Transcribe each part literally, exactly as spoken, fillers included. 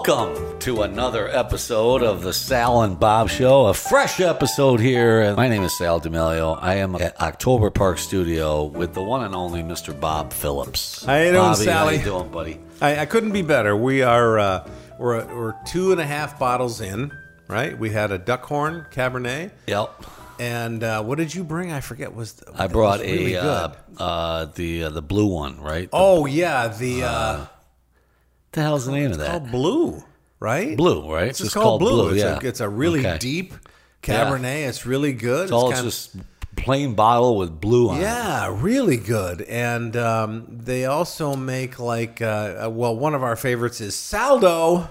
Welcome to another episode of the Sal and Bob Show, a fresh episode here. My name is Sal D'Amelio. I am at October Park Studio with the one and only Mister Bob Phillips. How you doing, Bobby, Sally? How you doing, buddy? I, I couldn't be better. We are uh, we're we're two and a half bottles in, right? We had a Duckhorn Cabernet, Yep. and uh, what did you bring? I forget. Was the, I brought was really a uh, uh, the uh, the blue one, right? The, oh yeah, the uh, what the hell's the name of that? called Blue, right? Blue, right? It's just called, Blue. It's, yeah. a, it's a really Okay. deep Cabernet. It's really good. It's all kind of- just plain bottle with blue on it. Yeah, really good. And um, they also make like, uh, well, one of our favorites is Saldo.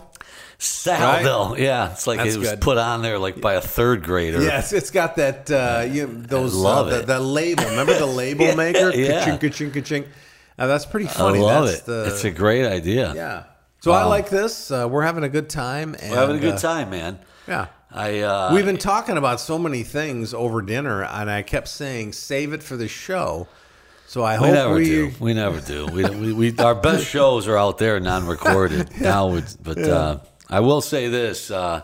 Saldo. Yeah, it's like That's it was good. put on there like by a third grader. Yes, it's got that, uh, you, those, love uh, the, it. the label. Remember the label Yeah, maker? yeah. Ka-ching, ka-ching, ka-ching. Uh, that's pretty I funny. love that's it. The, It's a great idea. yeah. So I like this. Uh, we're having a good time. And, We're having a good uh, time, man. yeah. I uh, We've been talking about so many things over dinner, and I kept saying, save it for the show. So I we hope never we... do. We never do. We, we, we our best shows are out there, non-recorded now. It's, but uh, I will say this: uh,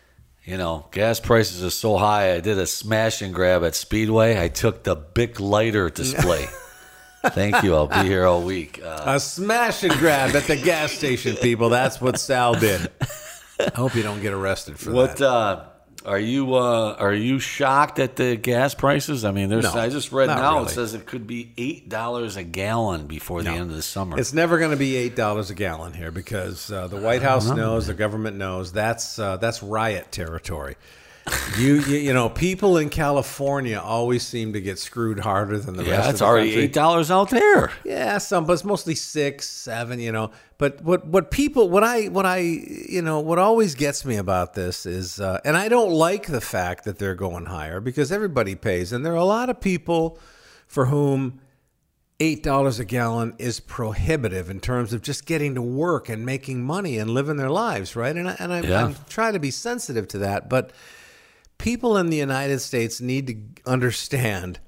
you know, gas prices are so high. I did a smash and grab at Speedway. I took the Bic lighter display. Thank you. I'll be here all week. Uh, A smash and grab at the gas station, people. That's what Sal did. I hope you don't get arrested for what that. uh, are you? Uh, are you shocked at the gas prices? I mean, there's. No, I just read not now really. it says it could be eight dollars a gallon before the No. end of the summer. It's never going to be eight dollars a gallon here because uh, the White House knows, the government knows that's uh, that's riot territory. You, you you know, people in California always seem to get screwed harder than the yeah, rest of it's the already country. eight dollars out there. Yeah, some, but it's mostly six, seven, you know. But what what people, what I, what I, you know, what always gets me about this is, uh, and I don't like the fact that they're going higher because everybody pays, and there are a lot of people for whom eight dollars a gallon is prohibitive in terms of just getting to work and making money and living their lives, right? And I, and I, Yeah. I'm trying to be sensitive to that, but people in the United States need to understand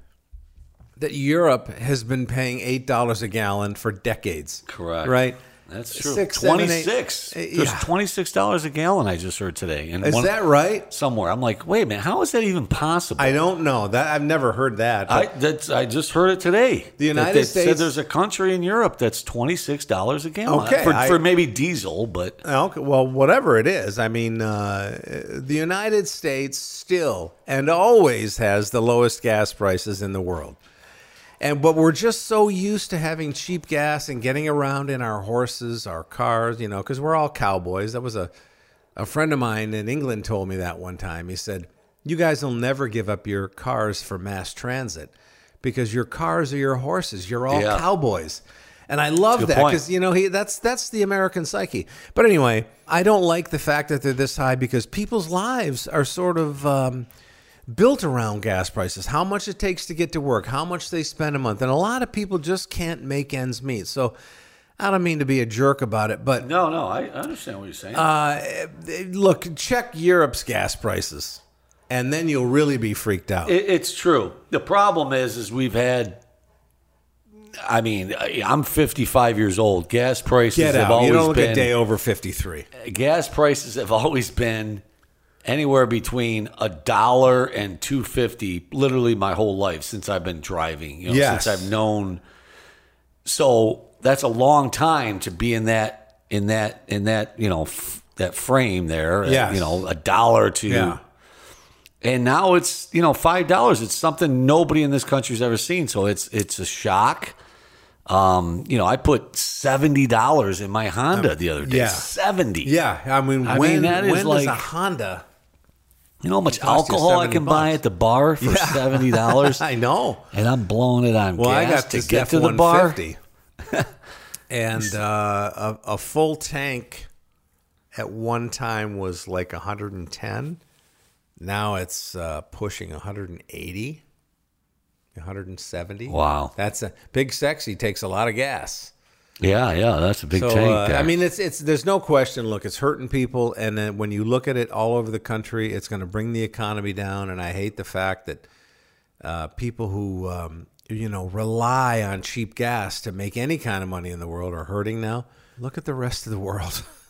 that Europe has been paying eight dollars a gallon for decades. Correct. Right? That's true. Six, seven, eight- twenty-six. Uh, There's yeah. twenty-six dollars a gallon. I just heard today. And Is one- that right? somewhere? I'm like, wait a minute. How is that even possible? I don't know. That I've never heard that. I, but- that's, I just heard it today. The United That they States- said there's a country in Europe that's twenty-six dollars a gallon. Okay, for, I- for maybe diesel, but Okay, well, whatever it is, I mean, uh, the United States still and always has the lowest gas prices in the world. And but we're just so used to having cheap gas and getting around in our horses, our cars, you know, because we're all cowboys. That was a a friend of mine in England told me that one time. He said, "You guys will never give up your cars for mass transit because your cars are your horses. You're all Yeah. cowboys." And I love That's a good that point. because you know he that's that's the American psyche. But anyway, I don't like the fact that they're this high because people's lives are sort of um, built around gas prices. How much it takes to get to work, how much they spend a month, and a lot of people just can't make ends meet. So I don't mean to be a jerk about it, but no, no, I understand what you're saying. uh, look, check Europe's gas prices, and then you'll really be freaked out. It, it's true. The problem is, is we've had. I mean, I'm fifty-five years old. Gas prices Get have out! always You don't look been a day over fifty-three. gas prices have always been anywhere between a dollar and two fifty. Literally, my whole life since I've been driving. You know, Yes. since I've known. So that's a long time to be in that in that in that you know f- that frame there. Yes. You know, a dollar to. Yeah. And now it's, you know, five dollars. It's something nobody in this country's ever seen. So it's it's a shock. Um, you know, I put seventy dollars in my Honda the other day. yeah. seventy. Yeah, I mean, I when, mean, that is when like- does a Honda? You know how much Cost you alcohol I seventy can buy bucks. at the bar for seventy dollars? I know. And I'm blowing it on Well, I gas got to this get to the bar. F one fifty. And uh, a, a full tank at one time was like one hundred ten. Now it's uh, pushing one hundred eighty, one hundred seventy. Wow. That's a big sexy takes a lot of gas. Yeah, yeah, that's a big So tank uh, there. I mean, it's it's there's no question. Look, it's hurting people, and then when you look at it all over the country, it's going to bring the economy down. And I hate the fact that uh, people who um, you know rely on cheap gas to make any kind of money in the world are hurting now. Look at the rest of the world.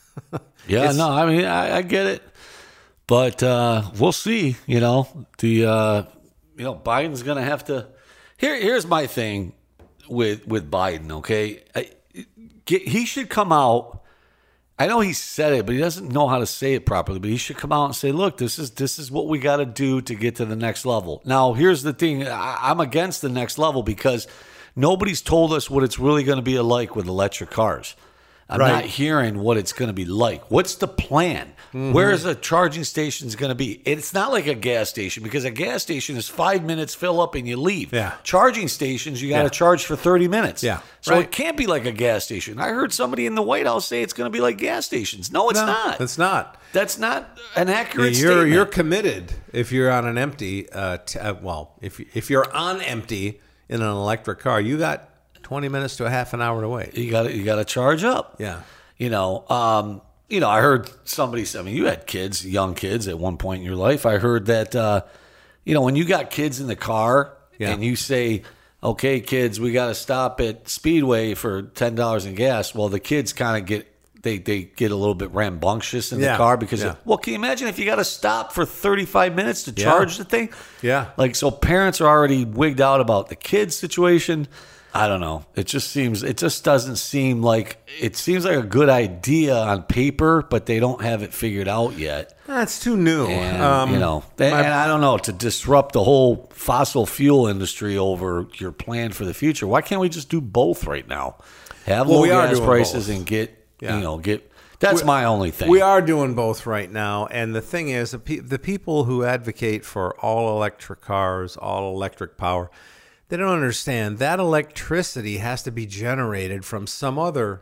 Yeah, It's- no, I mean, I, I get it, but uh, we'll see. You know, the uh, you know Biden's going to have to. Here, here's my thing with with Biden. Okay, I, get, he should come out. I know he said it, but he doesn't know how to say it properly. But he should come out and say, "Look, this is this is what we got to do to get to the next level." Now, here's the thing: I, I'm against the next level because nobody's told us what it's really going to be like with electric cars. I'm Right. not hearing what it's going to be like. What's the plan? Mm-hmm. Where is a charging station going to be? It's not like a gas station because a gas station is five minutes, fill up, and you leave. Yeah. Charging stations, you got to Yeah. charge for thirty minutes. Yeah. So Right. it can't be like a gas station. I heard somebody in the White House say it's going to be like gas stations. No, it's No, not. It's not. That's not an accurate You're statement. you're committed if you're on an empty. Uh, t- uh, well, if if you're on empty in an electric car, you got twenty minutes to a half an hour to wait. You got to you got to charge up. Yeah. You know, um, you know, I heard somebody say, I mean, you had kids, young kids at one point in your life. I heard that, uh, you know, when you got kids in the car Yeah. and you say, okay, kids, we got to stop at Speedway for ten dollars in gas. Well, the kids kind of get, they, they get a little bit rambunctious in Yeah. the car because, Yeah. well, can you imagine if you got to stop for thirty-five minutes to Yeah. charge the thing? Yeah. Like, so parents are already wigged out about the kids situation. I don't know. It just seems, it just doesn't seem like, it seems like a good idea on paper, but they don't have it figured out yet. That's too new. And, Um, you know, and, my- and I don't know, to disrupt the whole fossil fuel industry over your plan for the future. Why can't we just do both right now? Have Well, low we are gas doing prices both. and get, Yeah. you know, get, that's We- my only thing. We are doing both right now, and the thing is, the, pe- the people who advocate for all electric cars, all electric power, they don't understand that electricity has to be generated from some other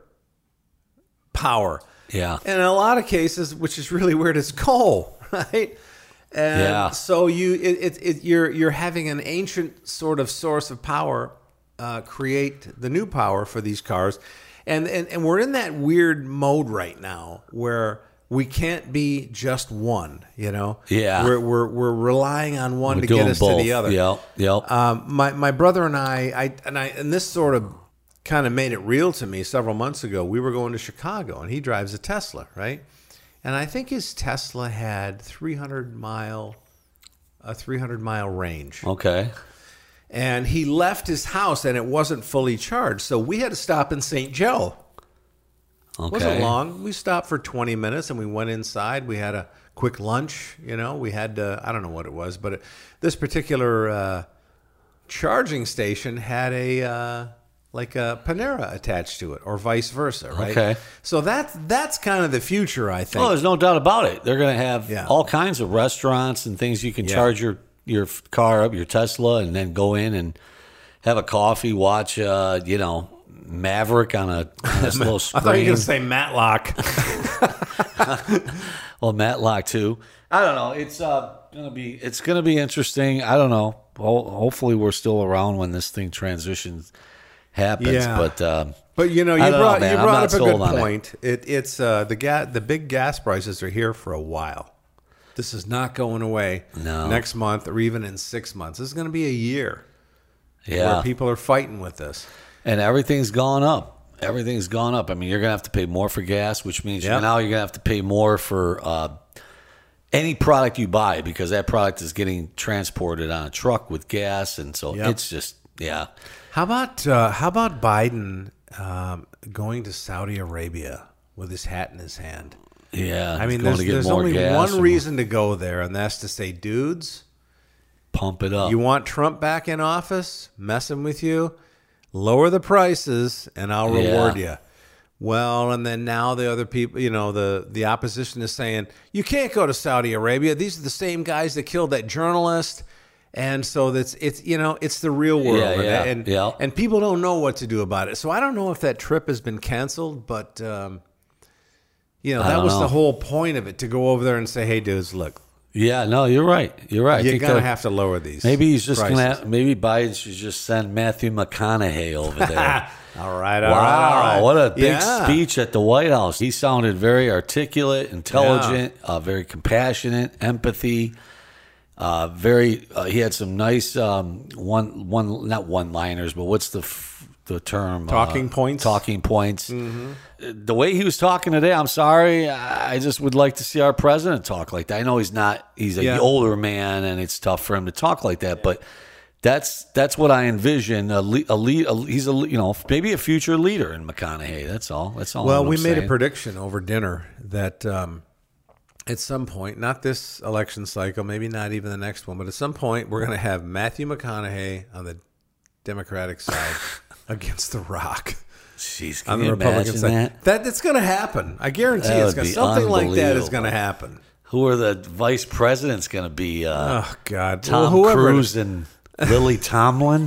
power. Yeah. And in a lot of cases, which is really weird, it's coal, right? And Yeah. so you, it, it, it, you're you're having an ancient sort of source of power uh, create the new power for these cars, and, and and we're in that weird mode right now where we can't be just one. You know, Yeah. we're we're we're relying on one We're to get doing us both. to the other. Yep. Yep. Um, my my brother and I, I and I and this sort of kind of made it real to me several months ago. We were going to Chicago, and he drives a Tesla, right? And I think his Tesla had three hundred mile, a three hundred mile range. okay. And he left his house, and it wasn't fully charged, so we had to stop in Saint Joe. Okay. Wasn't long. We stopped for twenty minutes, and we went inside. We had a quick lunch. You know, we had uh, I don't know what it was, but it, this particular uh, charging station had a uh, like a Panera attached to it, or vice versa, right? Okay. So that's that's kind of the future, I think. Oh, there's no doubt about it. They're going to have Yeah. all kinds of restaurants and things you can Yeah. charge your your car up, your Tesla, and then go in and have a coffee, watch, uh, you know, Maverick on a on this little I screen. thought you were going to say Matlock. Well, Matlock too. I don't know. It's uh gonna be it's gonna be interesting. I don't know. Ho- hopefully, we're still around when this thing transitions happens. Yeah. But um, But you know, you I don't know, brought man. you I'm brought not up a sold good on it. point. It. it's uh, the gas the big gas prices are here for a while. This is not going away No. next month or even in six months. This is going to be a year yeah, where people are fighting with this. and everything's gone up. Everything's gone up. I mean, you're gonna have to pay more for gas, which means Yep. now you're gonna have to pay more for uh, any product you buy because that product is getting transported on a truck with gas, and so Yep. it's just yeah. How about uh, how about Biden um, going to Saudi Arabia with his hat in his hand? Yeah, I mean, going there's, to get there's more only gas one and reason to go there, and that's to say, dudes, pump it up. you want Trump back in office, messing with you, lower the prices, and I'll reward Yeah. you. Well, and then now the other people, you know, the, the opposition is saying, you can't go to Saudi Arabia. These are the same guys that killed that journalist. And so that's it's you know it's the real world, Yeah, yeah, and yeah. and people don't know what to do about it. So I don't know if that trip has been canceled, but um, you know I that don't was know. the whole point of it, to go over there and say, "Hey, dudes, look, Yeah, no, you're right. You're right. I you're think gonna they'll- have to lower these." Maybe he's just prices. gonna. Maybe Biden should just send Matthew McConaughey over there. all right, all Wow, right, all right. what a big Yeah. speech at the White House. He sounded very articulate, intelligent, uh, very compassionate, empathy. Uh, very. Uh, he had some nice um, one one not one liners, but what's the f- the term Talking uh, points? Talking points. Mm-hmm. The way he was talking today, I'm sorry. I just would like to see our president talk like that. I know he's not. He's a Yeah. older man, and it's tough for him to talk like that. But that's that's what I envision. A, le- a, lead, a he's a you know maybe a future leader in McConaughey. That's all. That's all. Well, I'm we made saying. a prediction over dinner that um, at some point, not this election cycle, maybe not even the next one, but at some point, we're going to have Matthew McConaughey on the Democratic side against The Rock Jeez, can on the you Republican imagine side. that? That it's going to happen. I guarantee That you, would it's gonna, be something like that is unbelievable. going to happen. Who are the vice presidents going to be? Uh, Oh God, Tom well, whoever it Cruise and Lily Tomlin.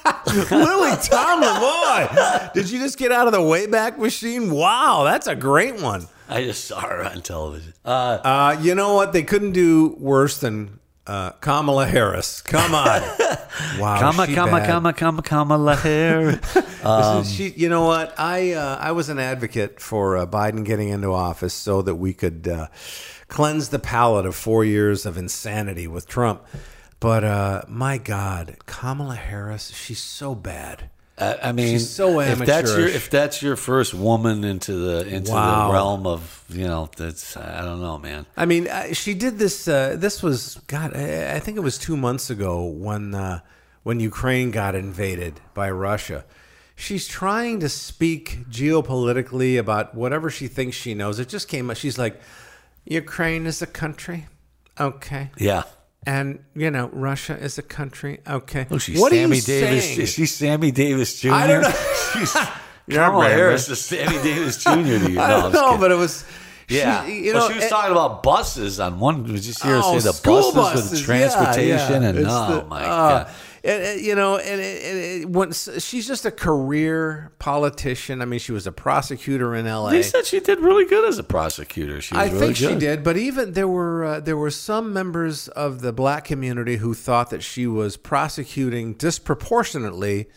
Lily Tomlin, boy, did you just get out of the Wayback Machine? Wow, that's a great one. I just saw her on television. Uh, Uh, you know what? They couldn't do worse than uh, Kamala Harris. Come on. Wow. Comma, she comma, bad. comma, comma, comma, hair. Um, she, you know what? I uh, I was an advocate for uh, Biden getting into office so that we could uh, cleanse the palate of four years of insanity with Trump. But uh, my God, Kamala Harris, she's so bad. I, I mean, She's so if that's your amateurish. if that's your first woman into the into Wow. the realm of you know that's I don't know, man. I mean, uh, she did this. Uh, this was God. I, I think it was two months ago when uh, when Ukraine got invaded by Russia. She's trying to speak geopolitically about whatever she thinks she knows. It just came up. She's like, Ukraine is a country, okay, Yeah. and you know Russia is a country, okay. Oh, she's what Sammy are you Davis. saying? Is she Sammy Davis Junior? I don't know. She's Yeah, Kamala right, Harris man. is Sammy Davis Junior to you. No, I I'm don't just know, kidding. but it was. Yeah, she, you well, know, she was it- talking about buses on one. Did you see her Oh, say the school buses, and transportation? yeah, yeah. And It's oh the- my uh, god, and, and, you know, and it, it, it, once she's just a career politician. I mean, she was a prosecutor in L A. they said she did really good as a prosecutor. She was I really think she good. did, but even there were uh, there were some members of the black community who thought that she was prosecuting disproportionately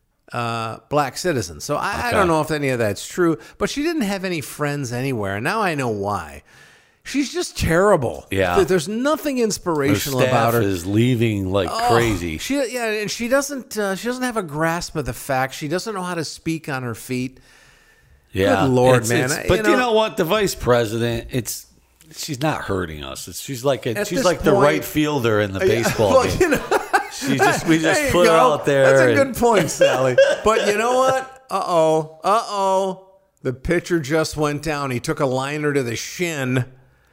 uh, black citizens. So I, I Okay. don't know if any of that's true, but she didn't have any friends anywhere. And now I know why. She's just terrible. Yeah. There- there's nothing Her inspirational staff about her. is leaving like Oh, crazy. She yeah, and she doesn't uh, she doesn't have a grasp of the facts. She doesn't know how to speak on her feet. Yeah, Good Lord, It's- man. it's- I- but you know- you know what? The vice president, it's she's not hurting us. It's, she's like a, At she's this like the point- right fielder in the baseball Well, game. you know, She just we just there you put her go. out there. That's a and- good point, Sally. But you know what? Uh oh. Uh oh. The pitcher just went down. He took a liner to the shin.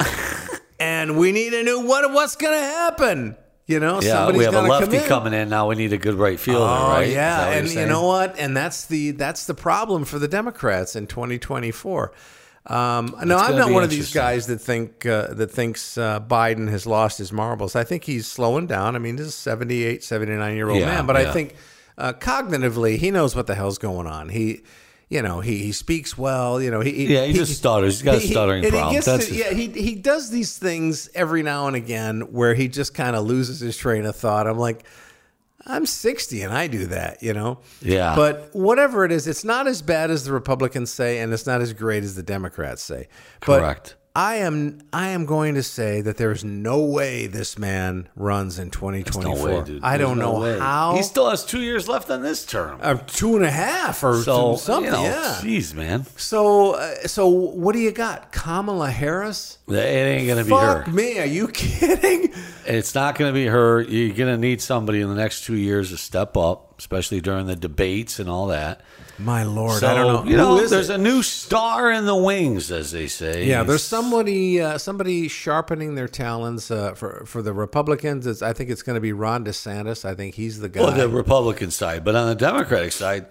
And we need a new what what's gonna happen? You know, Yeah, somebody's we have a gonna lefty come in. coming in now. We need a good right fielder, Oh right? Is yeah, that what and you're you saying? know what? And that's the that's the problem for the Democrats in twenty twenty-four. Um, no, It's I'm gonna not be one of these interesting. guys that think uh, that thinks uh, Biden has lost his marbles. I think he's slowing down. I mean, this is a seventy-eight, seventy-nine year old Yeah, man, but I yeah. think uh, cognitively he knows what the hell's going on. He. You know, he, he speaks well. You know, he Yeah, he just stutters. He's got a he- stuttering and he problem. gets That's to- his- yeah, he he does these things every now and again where he just kind of loses his train of thought. I'm like, I'm sixty and I do that, you know? Yeah. But whatever it is, it's not as bad as the Republicans say, and it's not as great as the Democrats say. Correct. But I am I am going to say that there's no way this man runs in twenty There's twenty-four. no way, dude. I There's don't no know way. how. He still has two years left on this term. uh, two and a half or so something. you know, yeah. jeez, man, So uh, so what do you got? Kamala Harris? it ain't gonna be Fuck her. me, are you kidding? It's not gonna be her. You're gonna need somebody in the next two years to step up, especially during the debates and all that. My lord, So, I don't know. You Who know, is there's it? a new star in the wings, as they say. Yeah, there's somebody uh, somebody sharpening their talents uh, for for the Republicans. It's, I think it's going to be Ron DeSantis. I think he's the guy. Well, the Republican side, but on the Democratic side,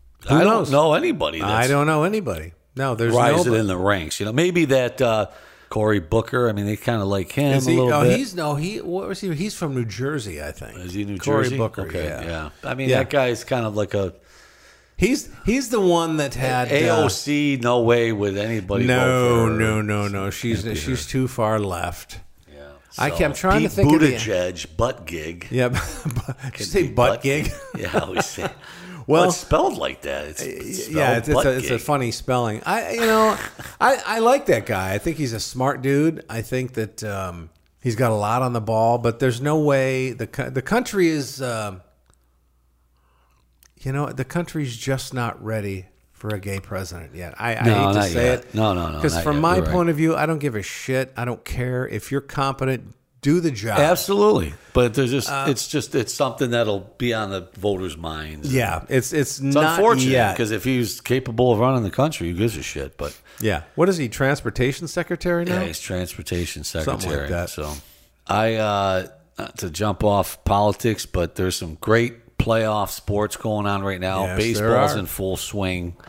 I knows? don't know anybody. That's I don't know anybody. No, there's rising nobody. in the ranks. You know, maybe that uh, Cory Booker. I mean, they kind of like him Is a he? little Oh, bit. he's no. He what was he? He's from New Jersey, I think. Is he New Cory Jersey? Booker. Okay, yeah. I mean, Yeah. that guy's kind of like a He's he's the one that had A uh, O C. No way would anybody. no, vote for her. no, no, no. She's Can't be she's her. too far left. Yeah. I So, kept trying to Pete think of the- Buttigieg, butt gig. Yeah, did you say butt gig? Yeah, I always say. Well- well, it's spelled like that. It's, it's spelled Yeah, it's, it's, butt a, it's a gig. funny spelling. I, you know, I, I like that guy. I think he's a smart dude. I think that um, he's got a lot on the ball, but there's no way the co- the country is. Um, you know, the country's just not ready for a gay president yet. I, I No, hate to not say yet. it. No, no, no, Because not from yet. my You're right. point of view, I don't give a shit. I don't care. If you're competent, do the job. Absolutely, but there's just Uh, it's just it's something that'll be on the voters' minds. Yeah, it's it's, It's not unfortunate yet. because if he's capable of running the country, who gives a shit? But Yeah. What is he, transportation secretary now? yeah, he's transportation Something secretary. like that. So I uh, not to jump off politics, but there's some great playoff sports going on right now. Yes, there Baseball's are. in full swing.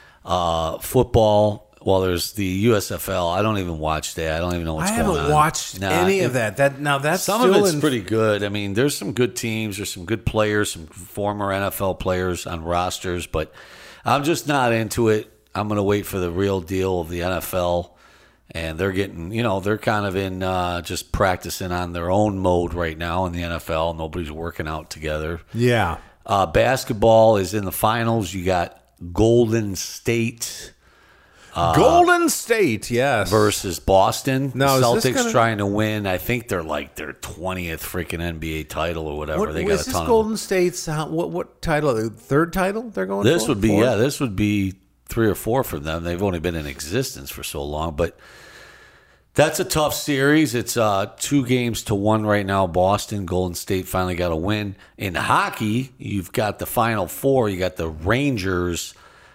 Uh, football. Well, there's the U S F L. I don't even watch that. I don't even know what's I going on. haven't watched Nah, any it- of that. That now that's Some still of it's in, pretty good. I mean, there's some good teams. There's some good players, some former N F L players on rosters, but I'm just not into it. I'm going to wait for the real deal of the N F L, and they're getting, you know, they're kind of in uh, just practicing on their own mode right now in the N F L. Nobody's working out together. Yeah. Uh, basketball is in the finals. You got Golden State Golden State, yes. versus Boston. Now, the is this Celtics gonna- trying to win. I think they're like their twentieth freaking N B A title or whatever. What, they is got a this ton of Golden State's uh, what what title? The third title they're going This for? would be Fourth? yeah. This would be three or four for them. They've only been in existence for so long, but that's a tough series. It's uh, two games to one right now. Boston, Golden State finally got a win. In hockey, you've got the Final Four. You got the Rangers,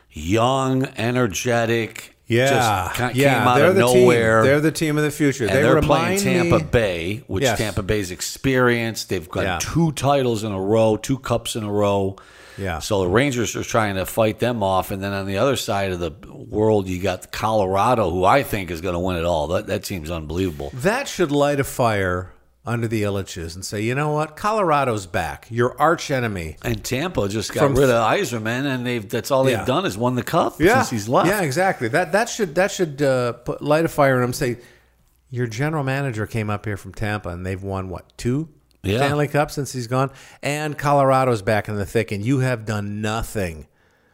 young, energetic. Yeah, just ca- yeah. came out they're of the nowhere. team. They're the team of the future. And they they're playing remind Tampa me, Bay, which Yes. Tampa Bay's experienced. They've got Yeah. two titles in a row, two cups in a row. Yeah. So the Rangers are trying to fight them off. And then on the other side of the world, you got Colorado, who I think is going to win it all. That, that seems unbelievable. That should light a fire under the Illiches and say, you know what? Colorado's back. Your arch enemy. And Tampa just got From- rid of Yzerman, and they've that's all they've Yeah. done is won the cup Yeah, since he's left. Yeah, exactly. That that should that should uh, put, light a fire in them. Say, your general manager came up here from Tampa, and they've won what two Yeah. Stanley Cups since he's gone, and Colorado's back in the thick, and you have done nothing,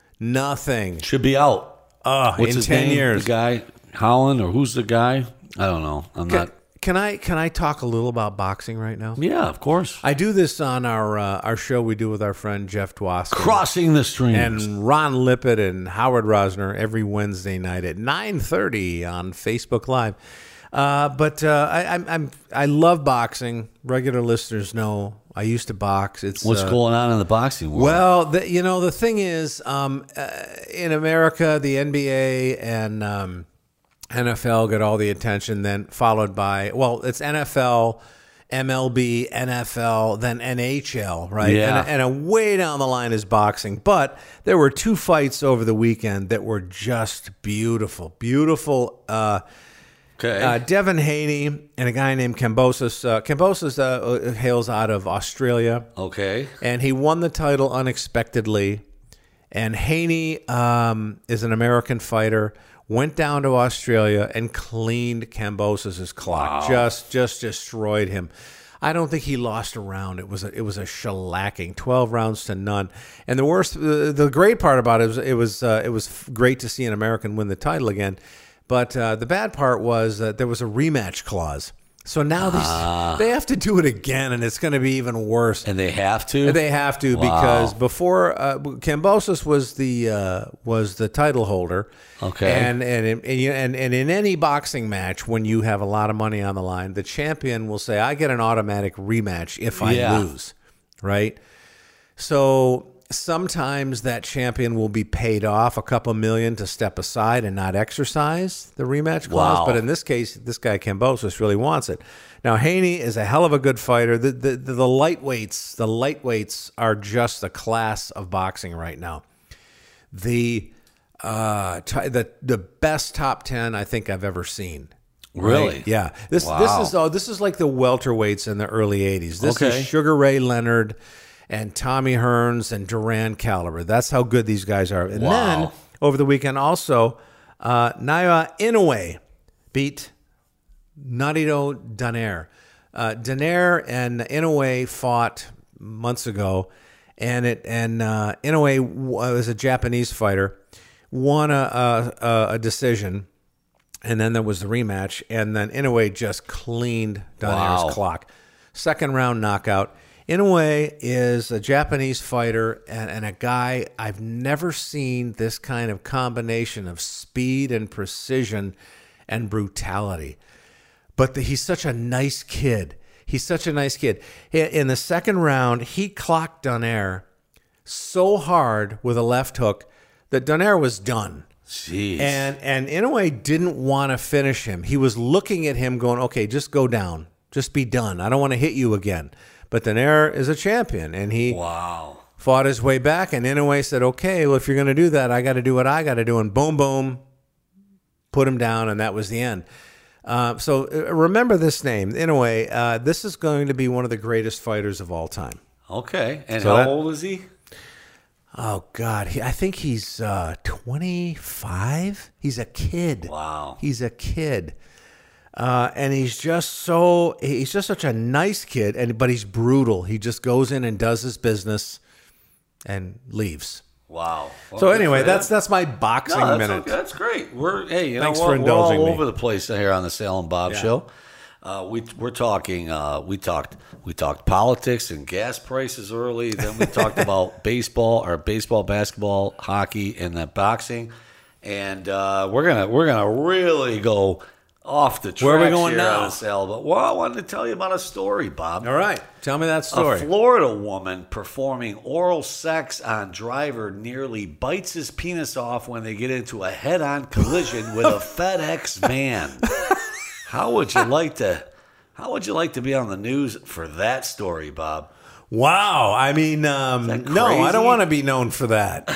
nothing. Should be out. Uh, What's in his ten name? years. The guy, Holland, or who's the guy? I don't know. I'm Can, not. can I can I talk a little about boxing right now? Yeah, of course. I do this on our uh, our show we do with our friend Jeff Dwosky. Crossing the streams. And Ron Lippett and Howard Rosner every Wednesday night at nine thirty on Facebook Live. Uh, but uh, I, I'm, I'm I love boxing. Regular listeners know I used to box. It's What's uh, going on in the boxing world? well, the, you know the thing is, um, uh, in America, the N B A and um, N F L get all the attention. Then followed by well, it's N F L. M L B, N F L, then N H L, right? Yeah. And, and a way down the line is boxing. But there were two fights over the weekend that were just beautiful. Beautiful. Uh, okay. uh, Devin Haney and a guy named Kambosos. Uh, Kambosos uh, hails out of Australia, okay. and he won the title unexpectedly. And Haney um, is an American fighter. Went down to Australia and cleaned Kambosos' clock. Wow. Just, just destroyed him. I don't think he lost a round. It was a, it was a shellacking, twelve rounds to none. And the worst, the, the great part about it was it was uh, it was great to see an American win the title again. But uh, the bad part was that there was a rematch clause. So now these, Ah. they have to do it again, and it's going to be even worse. And they have to? They have to Wow. because before uh, Kambosos was the uh, was the title holder. Okay. And and, and and and in any boxing match, when you have a lot of money on the line, the champion will say, "I get an automatic rematch if I Yeah. lose." Right. So sometimes that champion will be paid off a couple million to step aside and not exercise the rematch clause. Wow. But in this case, this guy Kambosos really wants it. Now Haney is a hell of a good fighter. The the, the, the lightweights, the lightweights are just the class of boxing right now. The uh, t- the the best top ten I think I've ever seen. Really? Right? Yeah. This Wow. this is oh, this is like the welterweights in the early eighties. This Okay. is Sugar Ray Leonard and Tommy Hearns and Duran Caliber. That's how good these guys are. And Wow. then over the weekend also, uh, Naoya Inoue beat Narito Donaire. Uh, Donaire and Inoue fought months ago, and it and uh, Inoue was a Japanese fighter, won a, a, a decision, and then there was the rematch, and then Inoue just cleaned Donaire's Wow. clock. Second round knockout. Inoue is a Japanese fighter and, and a guy I've never seen this kind of combination of speed and precision and brutality. But the, he's such a nice kid. He's such a nice kid. In the second round, he clocked Donaire so hard with a left hook that Donaire was done. Jeez. And and Inoue didn't want to finish him. He was looking at him going, okay, just go down. Just be done. I don't want to hit you again. But Donaire is a champion, and he wow. fought his way back. And Inoue said, okay, well, if you're going to do that, I got to do what I got to do. And boom, boom, put him down, and that was the end. Uh, so uh, remember this name, Inoue. Uh, this is going to be one of the greatest fighters of all time. Okay. And So how that- old is he? Oh, God. He, I think he's uh, twenty-five. He's a kid. Wow. He's a kid. Uh, and he's just so, he's just such a nice kid, and but he's brutal. He just goes in and does his business and leaves. Wow. Well, So good anyway, for that's him. that's my boxing no, that's, minute. okay. That's great. We're hey, you Thanks know for what? We're indulging all me. over the place here on the Sale and Bob Yeah. Show. Uh, we we're talking. Uh, we talked. We talked politics and gas prices early. Then we talked about baseball, or baseball, basketball, hockey, and then boxing. And uh, we're gonna we're gonna really go off the tracks Where are we going here now? on the Sale. But well, I wanted to tell you about a story, Bob. All right. Tell me that A story. Florida woman performing oral sex on driver nearly bites his penis off when they get into a head-on collision with a FedEx van. How would you like to? How would you like to be on the news for that story, Bob? Wow. I mean, um, that no, I crazy? don't want to be known for that.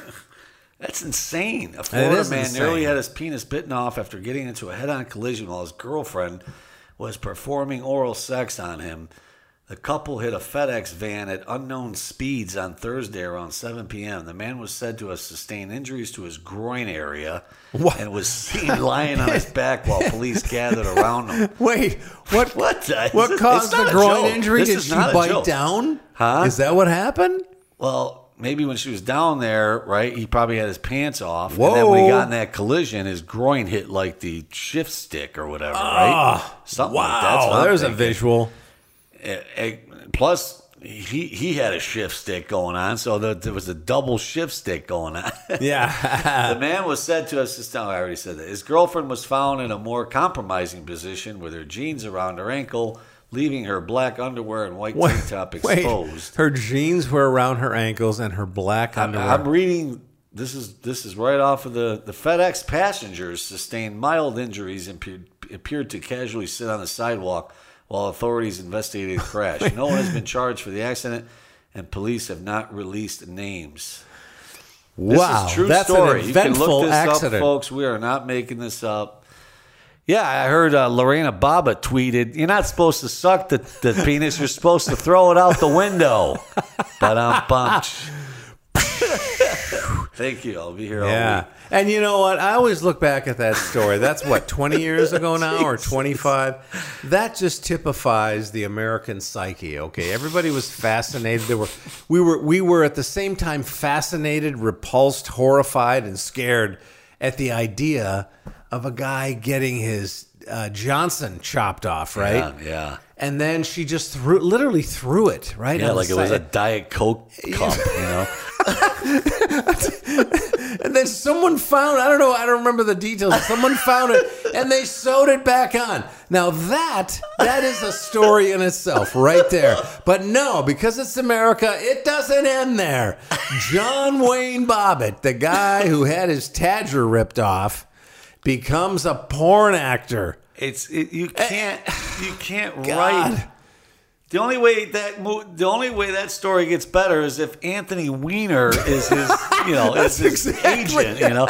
That's insane. A Florida is man insane. nearly had his penis bitten off after getting into a head-on collision while his girlfriend was performing oral sex on him. The couple hit a FedEx van at unknown speeds on Thursday around seven p.m. The man was said to have sustained injuries to his groin area What? and was seen lying on his back while police gathered around him. Wait, what? What the- What it's caused not the a groin joke. injury? This Did is she not a bite joke. down? Huh? Is that what happened? Well, maybe when she was down there, right, he probably had his pants off. And then when he Whoa. got in that collision, his groin hit like the shift stick or whatever, right? Ah, Something wow, like that. That's what I'm there's a thinking. visual. Eh, eh, Plus, he he had a shift stick going on, so there, there was a double shift stick going on. Yeah. The man was said to us, oh, I already said that. His girlfriend was found in a more compromising position with her jeans around her ankle, leaving her black underwear and white tank top Wait, exposed. her jeans were around her ankles and her black I'm, underwear. I'm reading. This is this is right off of the the FedEx passengers sustained mild injuries and appeared, appeared to casually sit on the sidewalk while authorities investigated the crash. No one has been charged for the accident, and police have not released names. This wow, is a true that's story. an You can eventful look this accident. up, folks. We are not making this up. Yeah, I heard uh, Lorena Bobbitt tweeted, "You're not supposed to suck the, the penis. You're supposed to throw it out the window." Ba-dum-bum. Thank you. I'll be here all Yeah. week. And you know what? I always look back at that story. That's what, twenty years ago now or twenty-five? That just typifies the American psyche, okay? Everybody was fascinated. There were we were we were at the same time fascinated, repulsed, horrified, and scared at the idea of a guy getting his uh, Johnson chopped off, right? Yeah, yeah. And then she just threw literally threw it, right? Yeah, on the like it was a side. Diet Coke cup, you know? And then someone found, I don't know, I don't remember the details. Someone found it and they sewed it back on. Now that, that is a story in itself right there. But no, because it's America, it doesn't end there. John Wayne Bobbitt, the guy who had his Tadger ripped off, becomes a porn actor. It's it, you can't you can't God. write. The only way that mo- the only way that story gets better is if Anthony Weiner is his you know is his exactly- agent. You know,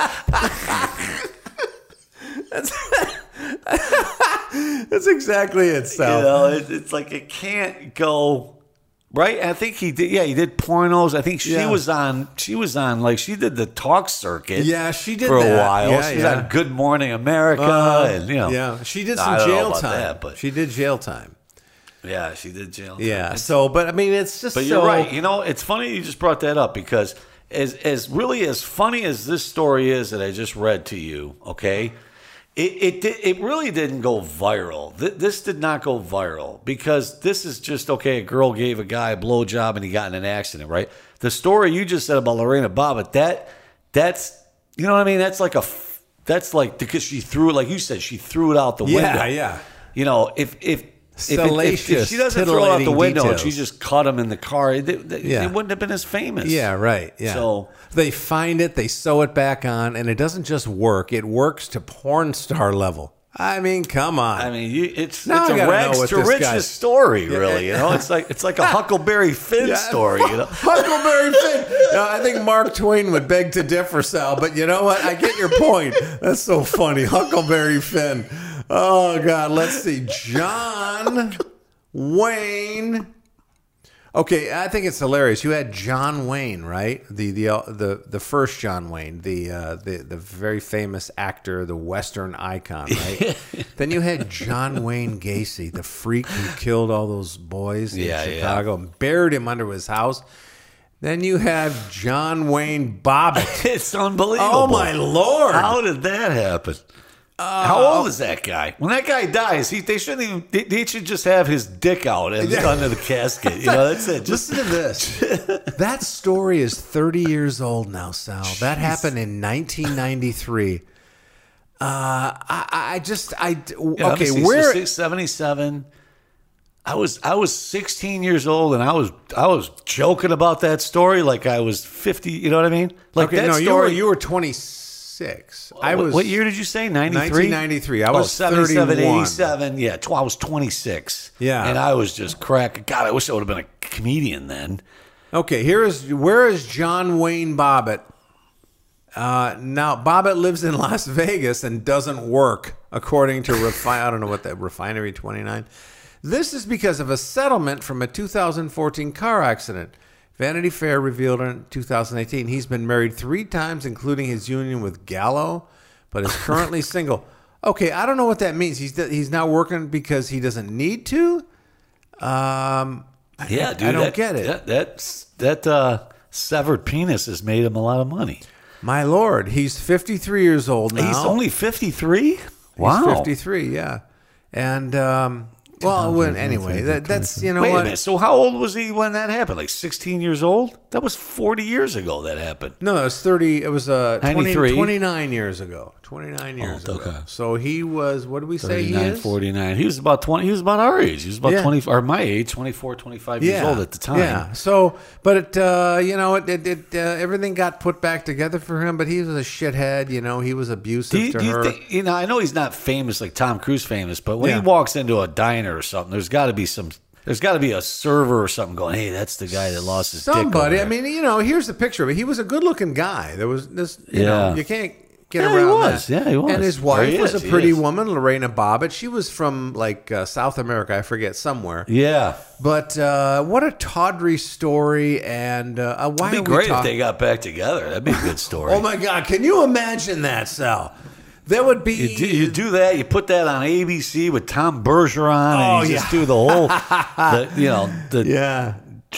That's exactly it, you Sal. know it, it's like it can't go right. I think he did. Yeah, he did pornos. I think she Yeah. was on. She was on like she did the talk circuit. Yeah, she did for that. a while. Yeah, she was yeah. on Good Morning America, Uh, and you know, yeah, she did I some don't know jail about time. that, but she did jail time. yeah, she did jail. time. Yeah. So, but I mean, it's just. But so, you're right. You know, it's funny you just brought that up because as as really as funny as this story is that I just read to you, okay, It it di- it really didn't go viral. Th- This did not go viral because this is just okay. A girl gave a guy a blowjob and he got in an accident, right? The story you just said about Lorena Bobbitt, that that's you know what I mean. That's like a f- that's like because she threw it, like you said, she threw it out the window. Yeah, yeah. You know, if if. If, it, if, if Salacious, she doesn't throw it out the titillating window and details. she just cut him in the car, it, it, Yeah. it wouldn't have been as famous. Yeah, right. Yeah. So they find it, they sew it back on, and it doesn't just work; it works to porn star level. I mean, come on. I mean, you, it's Now I it's a gotta know rags what to this riches guy's- story, really. You know, it's like it's like a Huckleberry Finn Yeah. story. You know, Huckleberry Finn. No, I think Mark Twain would beg to differ, Sal. But you know what? I get your point. That's so funny, Huckleberry Finn. Oh God, let's see, John Wayne. Okay, I think it's hilarious. You had John Wayne, right? The the uh, the the first John Wayne, the uh, the the very famous actor, the Western icon, right? Then you had John Wayne Gacy, the freak who killed all those boys Yeah, in yeah. Chicago and buried him under his house. Then you have John Wayne Bobbitt. it's unbelievable. Oh my Lord! How did that happen? How old is that guy? When that guy dies, he they shouldn't even. They, they should just have his dick out and Yeah. under the casket. You know, that's it. Just Listen to this. That story is thirty years old now, Sal. That happened in nineteen ninety-three. Uh, I, I just, I, Yeah, let me okay, see. So where, six- seventy-seven. I was I was sixteen years old and I was I was joking about that story like I was fifty. You know what I mean? Like okay, that no, story. you were, you were twenty-six. I What- was, What year did you say? ninety-three? nineteen ninety-three. I was oh, seventy-seven, thirty-one. eighty-seven. Yeah, tw- I was twenty-six. Yeah. And I was just cracking. God, I wish I would have been a comedian then. Okay, here is, where is John Wayne Bobbitt? Uh, now, Bobbitt lives in Las Vegas and doesn't work, according to Refi- I don't know what that, Refinery twenty-nine. This is because of a settlement from a two thousand fourteen car accident. Vanity Fair revealed in two thousand eighteen he's been married three times, including his union with Gallo, but is currently single. Okay, I don't know what that means. He's he's not working because he doesn't need to. Um, Yeah, I dude. don't that, get it. That, that's, that uh, severed penis has made him a lot of money. My Lord, he's fifty-three years old now. He's only fifty-three? Wow. He's fifty-three, yeah. And um, well, when, anyway, that, that's you know Wait a what? minute. So how old was he when that happened? Like sixteen years old? That was forty years ago that happened. No, it was thirty. It was uh, twenty, ninety-three. twenty-nine years ago. twenty-nine years Oh, ago. okay. So he was. What did we say he thirty-nine, is? forty-nine. He was about twenty. He was about our age. He was about Yeah. twenty, or my age, twenty-four, twenty-five years old at the time. Yeah. So, but it, uh, you know, it, it, it uh, everything got put back together for him. But he was a shithead. You know, he was abusive Do you, to do you her. think, you know, I know he's not famous like Tom Cruise famous, but when Yeah. he walks into a diner or something, there's got to be some, there's got to be a server or something going, hey, that's the guy that lost his dick. Somebody. over I there." mean, you know, here's the picture of it. He was a good-looking guy. There was this. You Yeah. know, you can't get Yeah, he around was. that. Yeah, he was. And his Or wife he was is. a He pretty is. woman, Lorena Bobbitt. She was from like uh, South America. I forget somewhere. Yeah. But uh, what a tawdry story, and uh, uh, why It'd are be we great if talking? they got back together. That'd be a good story. Oh my God! Can you imagine that, Sal? That would be. You do, you do that. You put that on A B C with Tom Bergeron, Oh, and you yeah. just do the whole, the, you know, the yeah.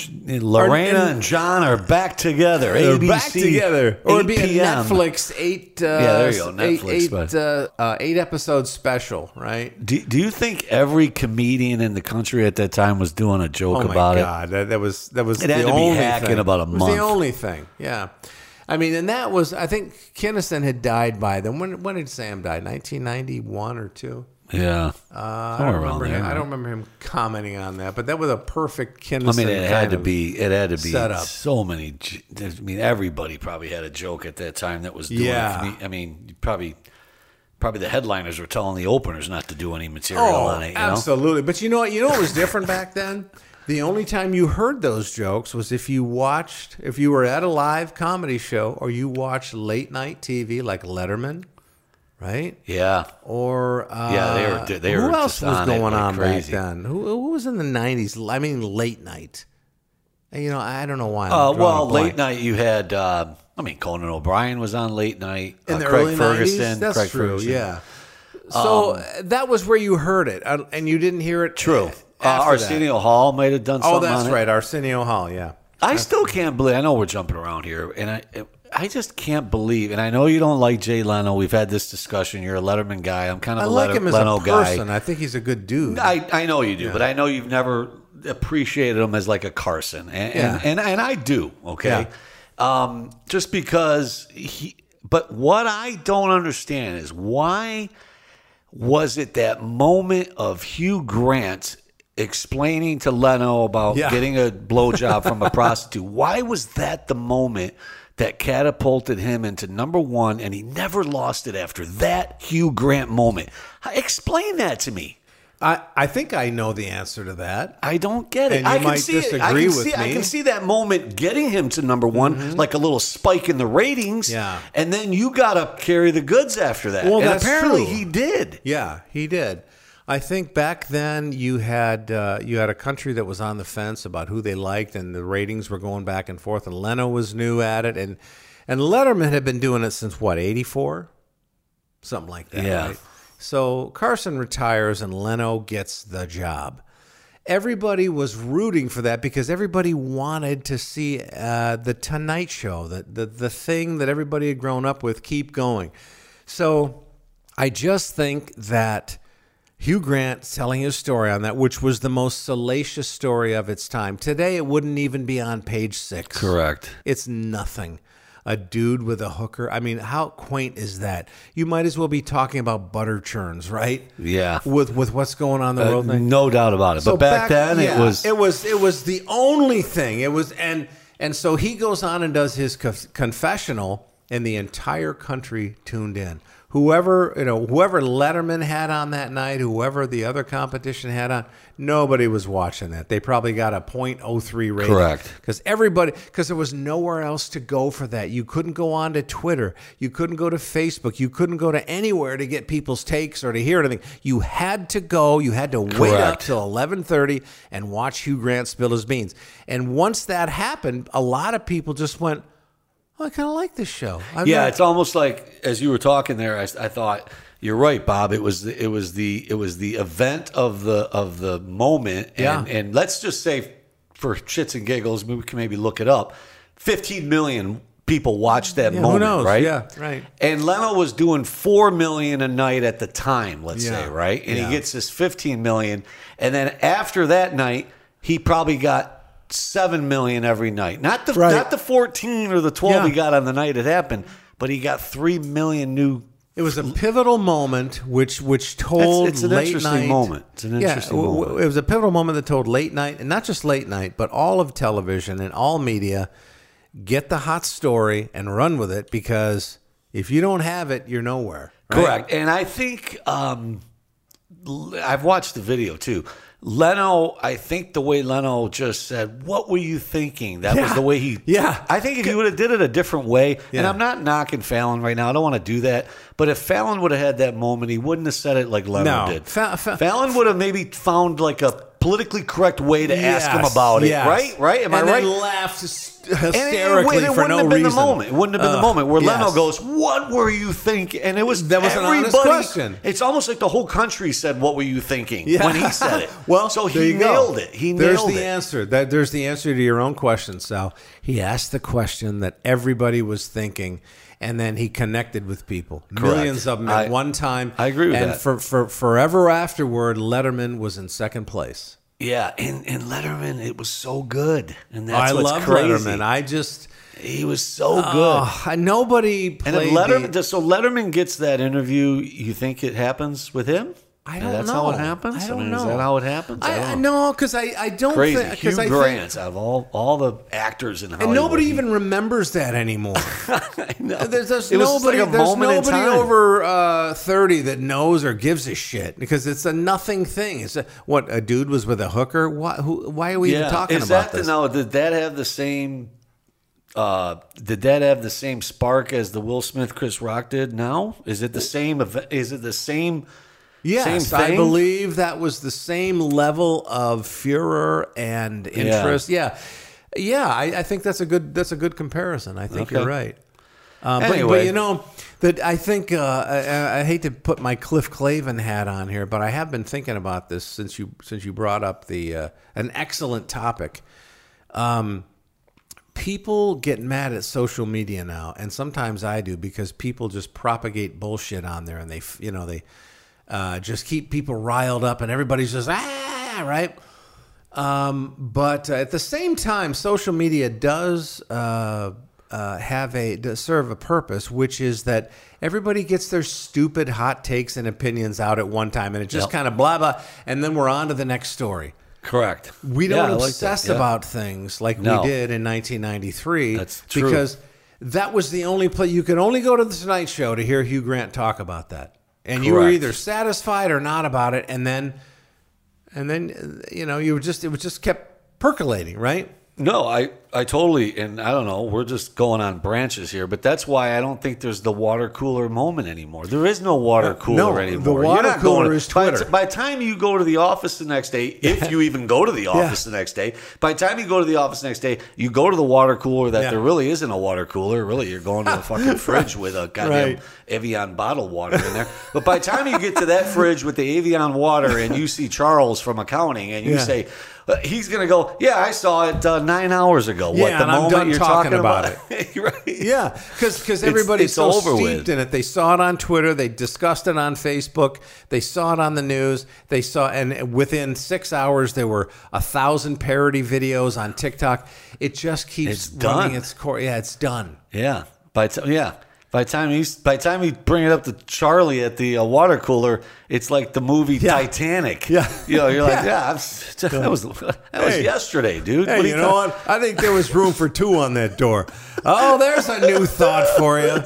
Lorena Or- and John are back together. They're A B C, back together, or it'd be a eight p m Netflix eight. Uh, Yeah, there you go, eight, Netflix, eight, but- uh, uh, eight episode special, right? Do, do you think every comedian in the country at that time was doing a joke Oh my about God, that, that was that was It the had to be only hacking thing. about a It was month. the only thing, yeah. I mean, and that was I think Kinison had died by then. When when did Sam die? nineteen ninety-one or two? it? Yeah. Uh, I Somewhere don't around remember. there, Him, I right? don't remember him commenting on that, but that was a perfect Kinison. I mean, it kind had to of be. It had to be setup. so many. j- I mean, everybody probably had a joke at that time that was doing. Yeah. it. I mean, you probably, probably the headliners were telling the openers not to do any material Oh, on it. You know? absolutely. But you know what? You know what was different back then? The only time you heard those jokes was if you watched, if you were at a live comedy show or you watched late night T V like Letterman, right? Yeah. Or uh, Yeah, they were- they who were else just was on it going like on crazy. back then? Who, who was in the nineties? I mean, late night. And, You know, I don't know why. I'm Uh, drawing well, a blank. late night you had. Uh, I mean, Conan O'Brien was on late night. in uh, the Craig early Ferguson. nineties. That's Craig true. Ferguson. Yeah. So Um, that was where you heard it, uh, and you didn't hear it. True. Uh, after that. Arsenio Hall might have done Oh, something that's on it. right, Arsenio Hall. Yeah. I still can't believe. I know we're jumping around here, and I, I just can't believe, and I know you don't like Jay Leno. We've had this discussion. You're a Letterman guy. I'm kind of I a like Letter- him as Leno a person. guy. I think he's a good dude. I, I know you do, but I know you've never appreciated him as like a Carson, and Yeah. and, and, and I do. Okay, um, just because he. But what I don't understand is why was it that moment of Hugh Grant explaining to Leno about Yeah. getting a blowjob from a prostitute? Why was that the moment that catapulted him into number one, and he never lost it after that Hugh Grant moment? Explain that to me. I, I think I know the answer to that. I don't get it. And you I can might see it. I disagree can with see, I me. can see that moment getting him to number one, like a little spike in the ratings. Yeah. And then you got to carry the goods after that. Well, and that's apparently true. he did. Yeah, he did. I think back then you had uh, you had a country that was on the fence about who they liked, and the ratings were going back and forth. And Leno was new at it, and and Letterman had been doing it since what, eighty-four, something like that. Yeah. Right? So Carson retires, and Leno gets the job. Everybody was rooting for that because everybody wanted to see uh, the Tonight Show, the, the the thing that everybody had grown up with, keep going. So I just think that Hugh Grant telling his story on that, which was the most salacious story of its time. Today, it wouldn't even be on page six. Correct. It's nothing. A dude with a hooker. I mean, how quaint is that? You might as well be talking about butter churns, right? Yeah. With with what's going on in the Uh, world. no doubt about it. So but back, then, yeah, it was. it was it was the only thing. It was and and so he goes on and does his conf- confessional, and the entire country tuned in. Whoever you know, whoever Letterman had on that night, whoever the other competition had on, nobody was watching that. They probably got a point oh three rating. Correct. Because everybody, because there was nowhere else to go for that. You couldn't go on to Twitter. You couldn't go to Facebook. You couldn't go to anywhere to get people's takes or to hear anything. You had to go. You had to wait up Correct. till eleven thirty and watch Hugh Grant spill his beans. And once that happened, a lot of people just went, oh, I kind of like this show. I've Yeah, got- it's almost like as you were talking there, I, I thought you're right, Bob. It was the, it was the it was the event of the of the moment, and, Yeah. and let's just say for shits and giggles, we can maybe look it up. fifteen million people watched that Yeah, who moment, knows? right? Yeah, right. And Leno was doing four million a night at the time, let's Yeah, say, right? And yeah. he gets this fifteen million, and then after that night, he probably got seven million every night. Not the Right. not the fourteen or the twelve Yeah. he got on the night it happened, but he got three million new. It was a pivotal moment, which which told It's- it's an late interesting night moment. It's an interesting yeah, w- moment. w- It was a pivotal moment that told late night, and not just late night, but all of television and all media. Get the hot story and run with it, because if you don't have it, you're nowhere. right? Correct. And I think um, L- I've watched the video too. Leno, I think the way Leno just said, "What were you thinking?" That was Yeah. the way he. Yeah. I think if he would have did it a different way, and Yeah. I'm not knocking Fallon right now. I don't want to do that. But if Fallon would have had that moment, he wouldn't have said it like Leno No. did. Fa- fa- Fallon would have maybe found like a politically correct way to ask him Yes, about it. yes. Right? Right? Am and I right? then laughed hys- And it- hysterically it, it for wouldn't no have been reason. the moment. It wouldn't have been the Ugh, moment where Leno yes. goes, "What were you thinking?" And it was That was an honest everybody- question. It's almost like the whole country said, "What were you thinking?" Yeah. when he said it. Well, so there he you go. nailed it. He There's nailed the it. answer. That there's the answer to your own question, Sal. He asked the question that everybody was thinking, and then he connected with people. Correct. Millions of them I- at one time. I agree with and that. for, for forever afterward, Letterman was in second place. Yeah, and, and Letterman, it was so good, and that's I what's love crazy. Letterman. I just He was so good. oh, And nobody played if Letterman, the- so Letterman gets that interview, you think it happens with him? I And don't that's know. how it happens? I don't mean, know. Is that how it happens? I, I, I don't know. know because I, I don't Crazy. think Hugh because I Grant think, out of all, all the actors in Hollywood. and nobody he- even remembers that anymore. I know. There's, there's It was just nobody, like a there's moment in nobody time. over uh, thirty that knows or gives a shit because it's a nothing thing. It's a, what a dude was with a hooker. Why? Who, why are we even talking Is about that this? The, now, did that have the same? Uh, did that have the same spark as the Will Smith Chris Rock did? Now, is it the same? ev- Is it the same? Yes, same I thing? believe that was the same level of furor and interest. Yeah, yeah. I, I think that's a good that's a good comparison. I think Okay. you're right. Uh, but, but Anyway. you know that I think uh, I, I hate to put my Cliff Clavin hat on here, but I have been thinking about this since you since you brought up the uh, an excellent topic. Um, people get mad at social media now, and sometimes I do because people just propagate bullshit on there, and they, you know, they uh, just keep people riled up, and everybody's just ah right. Um, but uh, at the same time, social media does uh, uh, have a does serve a purpose, which is that everybody gets their stupid hot takes and opinions out at one time, and it just Yep. kind of blah blah, and then we're on to the next story. Correct. We don't Yeah, I like obsess that, yeah. about things like No. we did in nineteen ninety-three. That's true. Because that was the only place you could only go to the Tonight Show to hear Hugh Grant talk about that, and you were Correct. either satisfied or not about it, and then, and then you know you were just it was just kept percolating, right? No, I, I totally, and I don't know, we're just going on branches here, but that's why I don't think there's the water cooler moment anymore. There is no water cooler no, anymore. the You're water not cooler going- is by the Twitter. t- By the time you go to the office the next day, if you even go to the office the next day, by the time you go to the office the next day, you go to the water cooler that Yeah. there really isn't a water cooler. Really, you're going to the fucking fridge with a goddamn Right. Evian bottled water in there. But by the time you get to that fridge with the Evian water and you see Charles from accounting and you Yeah. say, uh, he's going to go, yeah, I saw it uh, nine hours ago. Yeah, what, the and I'm moment done you're talking talking about it. right. Yeah, because everybody's it's so over steeped with. in it. They saw it on Twitter. They discussed it on Facebook. They saw it on the news. They saw, and within six hours, there were a thousand parody videos on TikTok. It just keeps It's running done. its course. Yeah, it's done. Yeah. By t- yeah. By the time you by the time you bring it up to Charlie at the uh, water cooler, it's like the movie Titanic. Yeah. You know, you're like, Yeah. yeah, I'm, s- that was that was Hey. yesterday, dude. Hey, What do you know th- what? I think there was room for two on that door. Oh, there's a new thought for you.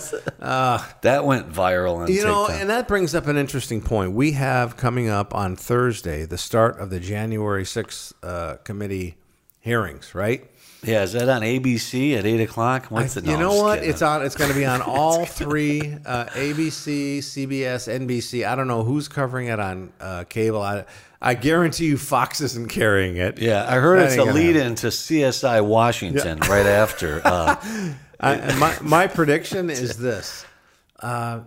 That went viral on You know, TikTok. and that brings up an interesting point. We have coming up on Thursday the start of the January sixth uh, committee hearings, right? yeah, is that on A B C at eight o'clock? What's the? you no, know I'm just what? kidding. It's on. It's going to be on all three: uh, A B C, C B S, N B C. I don't know who's covering it on uh, cable. I, I guarantee you, Fox isn't carrying it. Yeah, I heard That it's ain't a gonna lead happen. in to C S I Washington right after. Uh, I, and my my prediction is this: uh,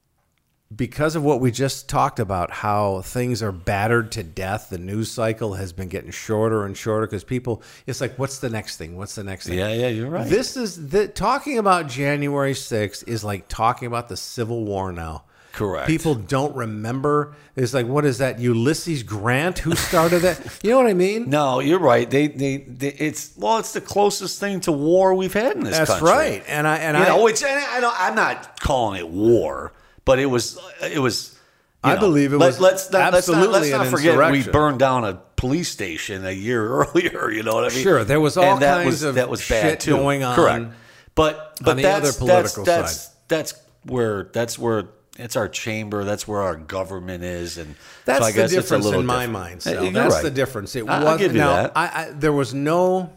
because of what we just talked about, how things are battered to death, the news cycle has been getting shorter and shorter because people. It's like, what's the next thing? What's the next thing? yeah, yeah, you're right. This is the talking about January sixth is like talking about the Civil War now. Correct. People don't remember. It's like, what is that? Ulysses Grant who started that? You know what I mean? No, you're right. They, they, they, it's well, it's the closest thing to war we've had in this That's country. right. And I and You I know, which and I don't, I'm not calling it war, but it was, it was. you I know, believe it let- was let's not, let's not, absolutely let's not an forget we insurrection. burned down a police station a year earlier. You know what I mean? Sure, there was all and that kinds was, of that was bad shit too. going on Correct. But but the that's, other political that's, side. That's that's where that's where. It's our chamber. That's where our government is, and That's so I the guess it's a difference little in my different. mind. Hey, So you're that's right. the difference. It I- I'll was give you now. that. I, I, there was no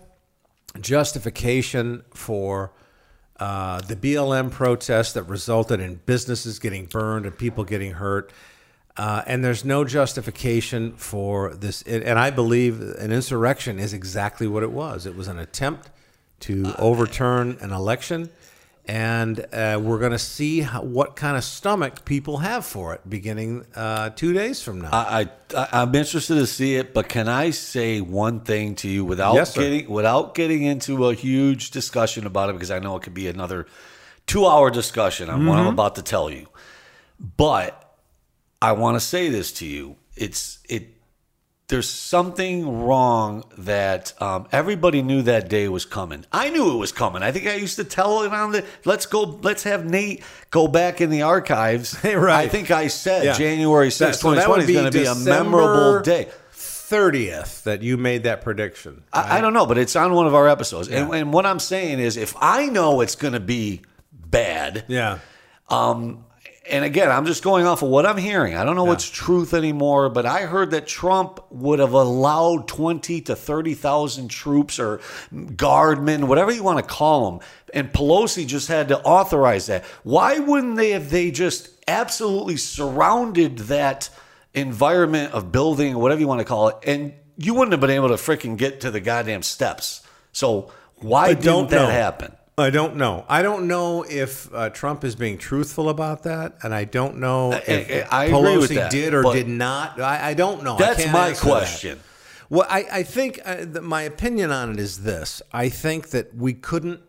justification for uh, the B L M protest that resulted in businesses getting burned and people getting hurt. Uh, and there's no justification for this. And I believe an insurrection is exactly what it was. It was an attempt to overturn an election. And uh, we're going to see how, what kind of stomach people have for it beginning uh, two days from now. I, I I'm interested to see it, but can I say one thing to you without Yes, sir. getting without getting into a huge discussion about it, because I know it could be another two hour discussion on what I'm about to tell you. But I want to say this to you: it's it. There's something wrong that um, everybody knew that day was coming. I knew it was coming. I think I used to tell it on the let's go, let's have Nate go back in the archives. Right. I think I said Yeah. January That- sixth, so twenty that twenty would is going to be a December memorable day. thirtieth that you made that prediction. I, I don't know, but it's on one of our episodes. And, and what I'm saying is, if I know it's going to be bad, Yeah. Um, and again, I'm just going off of what I'm hearing. I don't know what's truth anymore, but I heard that Trump would have allowed twenty to thirty thousand troops or guardmen, whatever you want to call them, and Pelosi just had to authorize that. Why wouldn't they have they just absolutely surrounded that environment of building, or whatever you want to call it, and you wouldn't have been able to freaking get to the goddamn steps. So why I didn't don't that know. happen? I don't know. I don't know if uh, Trump is being truthful about that, and I don't know if I agree Pelosi with that, did or but did not. I, I don't know. I That's can't my answer that. question. Well, I, I think uh, that my opinion on it is this. I think that we couldn't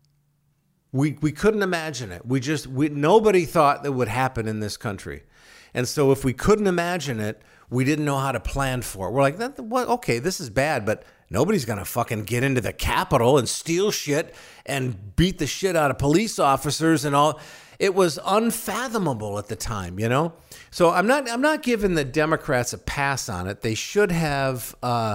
we we couldn't imagine it. We just we nobody thought that would happen in this country. And so if we couldn't imagine it, we didn't know how to plan for it. We're like, that, what, okay, this is bad, but nobody's going to fucking get into the Capitol and steal shit and beat the shit out of police officers and all. It was unfathomable at the time, you know? So I'm not I'm not giving the Democrats a pass on it. They should have uh,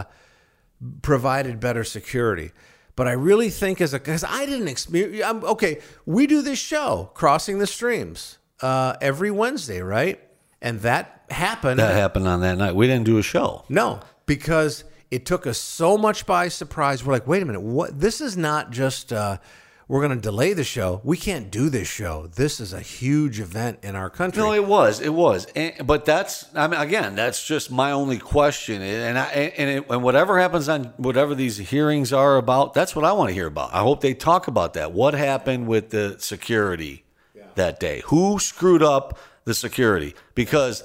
provided better security. But I really think as a, because I didn't experience, I'm, okay, we do this show, Crossing the Streams, uh, every Wednesday, right? And that happened. That happened on that night. We didn't do a show. No, because it took us so much by surprise. We're like, wait a minute, what? This is not just, uh, we're going to delay the show. We can't do this show. This is a huge event in our country. No, it was, it was, and, but that's, I mean, again, that's just my only question. And I, and, it, and whatever happens on whatever these hearings are about, that's what I want to hear about. I hope they talk about that. What happened with the security yeah. that day? Who screwed up the security? Because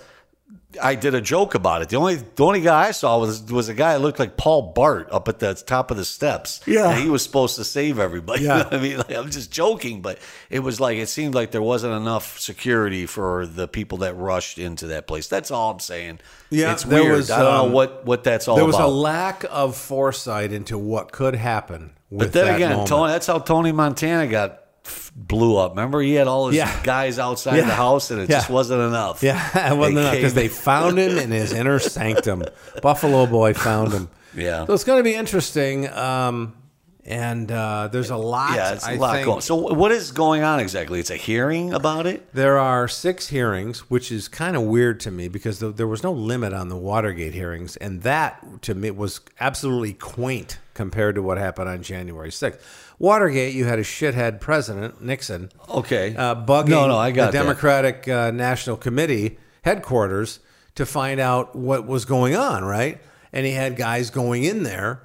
I did a joke about it. The only the only guy I saw was was a guy that looked like Paul Bart up at the top of the steps. Yeah, and he was supposed to save everybody. Yeah. You know what I mean, like, I'm just joking, but it was like it seemed like there wasn't enough security for the people that rushed into that place. That's all I'm saying. Yeah, it's there weird. was, I don't um, know what, what that's all there about. was a lack of foresight into what could happen. With but then that again, moment. Tony, that's how Tony Montana got blew up. Remember, he had all his Yeah. guys outside Yeah. the house, and it Yeah. just wasn't enough. Yeah, it wasn't They enough because came- they found him in his inner sanctum. Buffalo Boy found him. Yeah. So it's going to be interesting. Um, and uh, there's a lot. Yeah, it's a I lot think. going. So what is going on exactly? It's a hearing about it? There are six hearings, which is kind of weird to me because th- there was no limit on the Watergate hearings. And that, to me, was absolutely quaint compared to what happened on January sixth. Watergate, you had a shithead president, Nixon, Okay. uh, bugging No, no, I got the that. Democratic uh, National Committee headquarters to find out what was going on, right? And he had guys going in there,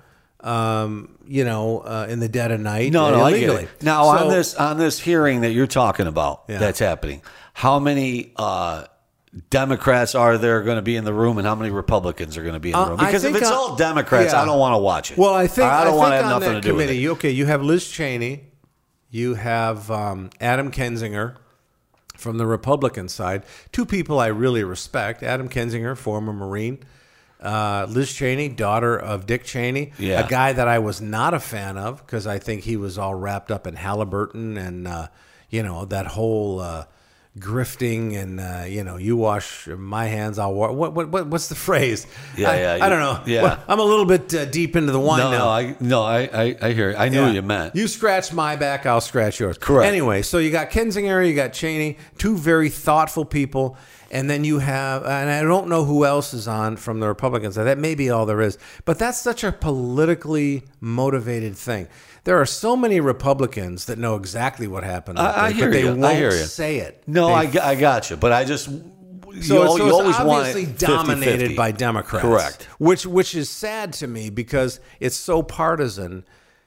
um, you know, uh, in the dead of night. No, no, illegally. I get it. Now So- on this on this hearing that you're talking about, Yeah. that's happening. How many uh, Democrats are there going to be in the room, and how many Republicans are going to be in the Uh, room? I Because if think it's on- all Democrats, yeah. I don't want to watch it. Well, I think I I, don't think want to have on nothing that to do with committee, it. you, okay, you have Liz Cheney, you have um, Adam Kinzinger from the Republican side, two people I really respect. Adam Kinzinger, former Marine. Uh, Liz Cheney, daughter of Dick Cheney, Yeah. a guy that I was not a fan of because I think he was all wrapped up in Halliburton and, uh, you know, that whole uh, grifting and, uh, you know, you wash my hands, I'll wash. What, what, what, what's the phrase? Yeah, I, yeah, I don't know. yeah. Well, I'm a little bit uh, deep into the wine No, now. no, I no, I, I, I hear it. I knew Yeah. what you meant. You scratch my back, I'll scratch yours. Correct. Anyway, so you got Kinzinger, you got Cheney, two very thoughtful people, and then you have, and I don't know who else is on from the Republican side. That may be all there is, but that's such a politically motivated thing. There are so many Republicans that know exactly what happened, that I- I day, hear but they you. I won't hear you. say it. No, They I, g- I got you, but I just you, so, al- so you it's always want obviously it dominated fifty-fifty. by Democrats. Correct. Which which is sad to me because it's so partisan.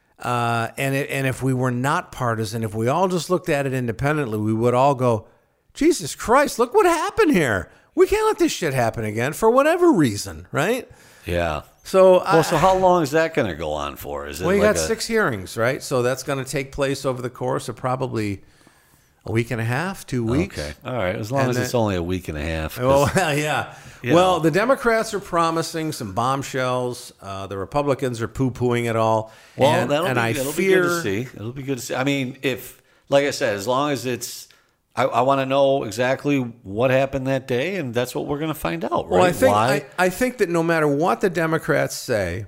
Uh, and it, and if we were not partisan, if we all just looked at it independently, we would all go, Jesus Christ, look what happened here. We can't let this shit happen again for whatever reason, right? Yeah. So, Well, I, so how long is that going to go on for? Is it well, you like got a, six hearings, right? So that's going to take place over the course of probably a week and a half, two weeks. Okay. All right. As long And as then- it's only a week and a half. 'cause- Well, yeah. You Well, know. the Democrats are promising some bombshells. Uh, the Republicans are poo-pooing it all. Well, and, that'll, and be, I that'll fear, be good to see. It'll be good to see. I mean, if, like I said, as long as it's, I, I want to know exactly what happened that day, and that's what we're going to find out, right? Well, I think Why? I, I think that no matter what the Democrats say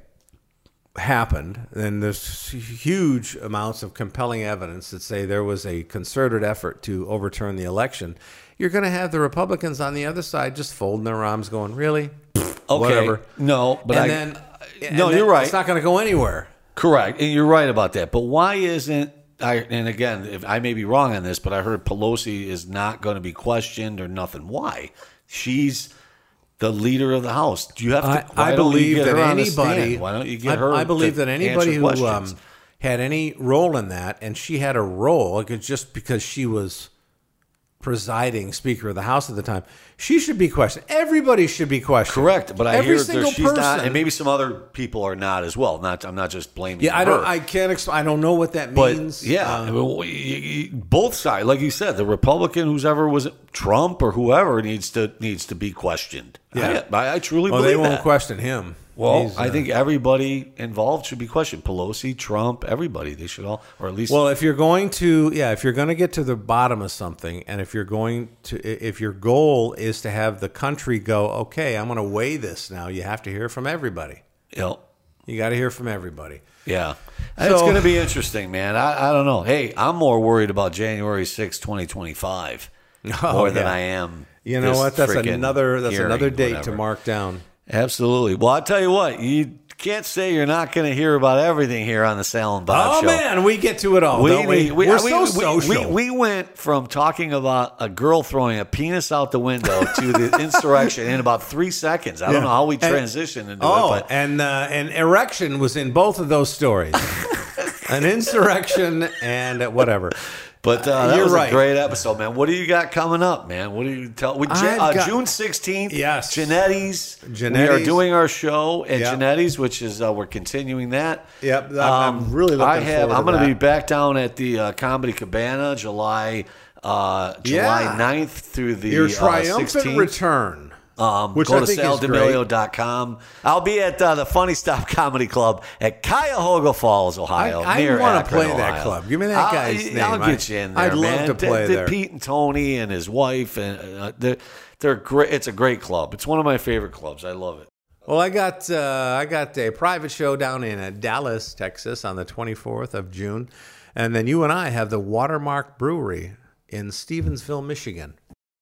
happened, and there's huge amounts of compelling evidence that say there was a concerted effort to overturn the election. You're going to have the Republicans on the other side just folding their arms, going, "Really? okay. Whatever." No, but and I, then, and no, then you're right. It's not going to go anywhere. Correct, and you're right about that. But why isn't I? And again, if I may be wrong on this, but I heard Pelosi is not going to be questioned or nothing. Why? She's the leader of the House. Do you have to? I, why I don't you believe get that her on the anybody. stand? Why don't you get I, her? I believe to that anybody answer who um, questions? had any role in that, and she had a role, like it's just because she was presiding Speaker of the House at the time, she should be questioned. Everybody should be questioned. Correct, but I Every hear single that she's person. not, and maybe some other people are not as well. Not, I'm not just blaming. Yeah, I her. don't. I can't. Exp- I don't know what that But means. yeah, Uh, I mean, we- you- you- both sides, like you said, the Republican, who's ever was it, Trump or whoever, needs to needs to be questioned. Yeah. I, I, I truly well, believe they won't that. question him. Well, He's, I uh, think everybody involved should be questioned. Pelosi, Trump, everybody. They should all, or at least. Well, if you're going to, yeah, if you're going to get to the bottom of something, and if you're going to, if your goal is to have the country go, okay, I'm going to weigh this now, you have to hear from everybody. you know, You got to hear from everybody. yeah, So- it's going to be interesting, man. I, I don't know. Hey, I'm more worried about January sixth, twenty twenty-five, Oh, more than yeah. I am. You know this what? That's frickin' another. That's hearing, another date to whatever. mark down. Absolutely. Well, I'll tell you what, you can't say you're not going to hear about everything here on the Sal and Bob Oh Show. man, we get to it all. don't we? we, We're we, so we, social. We, we went from talking about a girl throwing a penis out the window to the insurrection in about three seconds. I don't Yeah. know how we And- transitioned into oh, it, but and uh, and erection was in both of those stories. An insurrection and uh, whatever. But uh, that You're was right. a great episode, man. What do you got coming up, man? What do you tell? We, I've uh, got- June sixteenth, Yes. Genetti's. We are Genetti's. doing our show at Yep. Genetti's, which is, uh, we're continuing that. Yep, I'm- I'm really looking I have, forward to I'm going to be that. back down at the uh, Comedy Cabana July, uh, July Yeah. ninth through the Your uh, triumphant sixteenth. return. Um, Which go I to think is sal demilio dot com. I'll be at uh, the Funny Stop Comedy Club at Cuyahoga Falls, Ohio. I- I near wanna Akron, play that Ohio. club. Give me that I'll- guy's name. I'll get you in there, I'd love man. to play The- the there. Pete and Tony and his wife, and uh, they're, they're great. It's a great club. It's one of my favorite clubs. I love it. Well, I got uh, I got a private show down in uh, Dallas, Texas, on the twenty-fourth of June, and then you and I have the Watermark Brewery in Stevensville, Michigan.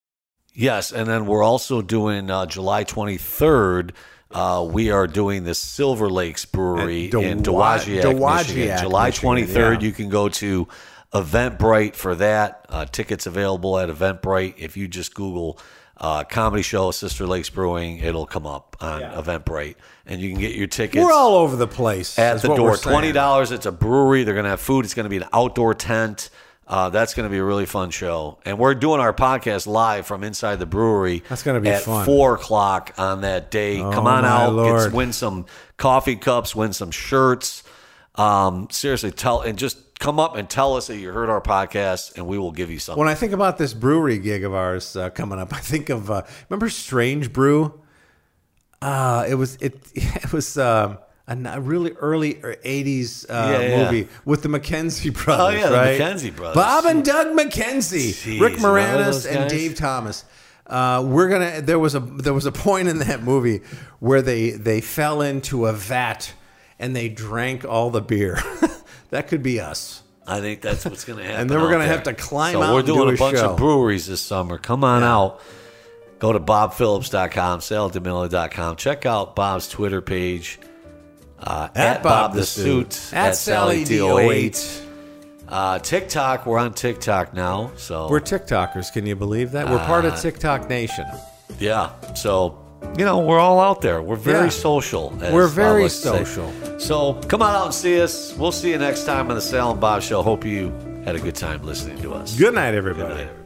Yes, and then we're also doing uh, July twenty-third. Uh, we are doing the Silver Lakes Brewery At Dowa- in Dowagiac, Dowagiac, Michigan. July Michigan, twenty-third. yeah. You can go to Eventbrite for that. Uh, tickets available at Eventbrite. If you just Google uh, comedy show Sister Lakes Brewing, it'll come up on Yeah. Eventbrite, and you can get your tickets. We're all over the place. at is the what door. we're saying. Twenty dollars. It's a brewery. They're gonna have food. It's gonna be an outdoor tent. Uh, that's going to be a really fun show. And we're doing our podcast live from inside the brewery. That's gonna be at fun. four o'clock on that day. Come Oh, on my out. Lord. Get, win some coffee cups. Win some shirts. Um, seriously, tell and just come up and tell us that you heard our podcast, and we will give you something. When I think about this brewery gig of ours uh, coming up, I think of uh, remember Strange Brew. Uh, it was it it was um, a n- really early eighties uh, Yeah, yeah. movie with the McKenzie brothers. yeah, the right? McKenzie brothers. Bob and Doug McKenzie, Jeez, Rick remember Moranis, those and guys? Dave Thomas. Uh, we're gonna. There was a there was a point in that movie where they they fell into a vat and they drank all the beer. That could be us. I think that's what's going to happen. And then we're out gonna there. have to climb so out we're and doing do a a bunch show. of breweries this summer. Come on out. Go to bob phillips dot com, sal demillo dot com. Check out Bob's Twitter page. Uh, at, Bob the Suit. At Sally D O eight. Uh, TikTok. We're on TikTok now. So We're TikTokers. Can you believe that? We're part Uh, of TikTok Nation. yeah. So you know we're all out there. We're very Yeah. social. as We're Bob very likes to say. social. So come on out and see us. We'll see you next time on the Sal and Bob Show. Hope you had a good time listening to us. Good night, everybody. Good night, everybody.